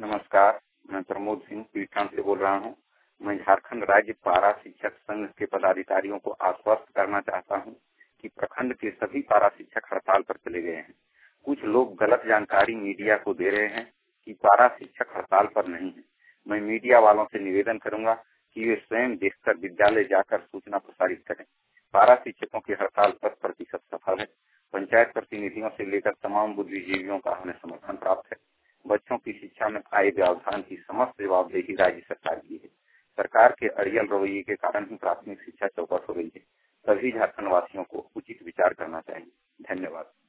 नमस्कार, मैं प्रमोद सिंह पीठान से बोल रहा हूँ। मैं झारखंड राज्य पारा शिक्षक संघ के पदाधिकारियों को आश्वस्त करना चाहता हूँ कि प्रखंड के सभी पारा शिक्षक हड़ताल पर चले गए हैं। कुछ लोग गलत जानकारी मीडिया को दे रहे हैं कि पारा शिक्षक हड़ताल पर नहीं है। मैं मीडिया वालों से निवेदन करूंगा कि वे स्वयं देखकर विद्यालय जाकर सूचना प्रसारित करें। पारा शिक्षकों की हड़ताल 100% सफल है। पंचायत प्रतिनिधियों से लेकर तमाम बुद्धिजीवियों का हमें समर्थन प्राप्त है। बच्चों की शिक्षा में आए व्यवधान की समस्त जवाबदेही राज्य सरकार की है। सरकार के अड़ियल रवैये के कारण ही प्राथमिक शिक्षा चौपट हो गई है। सभी झारखंड वासियों को उचित विचार करना चाहिए। धन्यवाद।